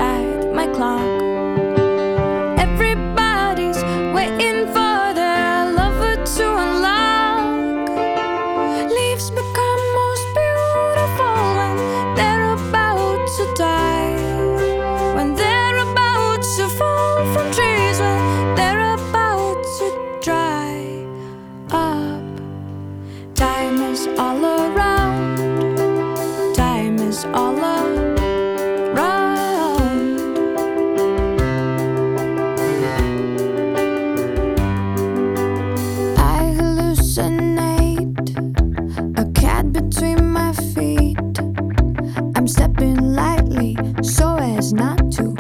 at my clock. Everybody's waiting for their lover to unlock. Leaves become most beautiful when they're about to die, when they're about to fall from trees, when they're about to dry up. Time is all around, time is all around. I hallucinate, a cat between my feet. I'm stepping lightly so as not to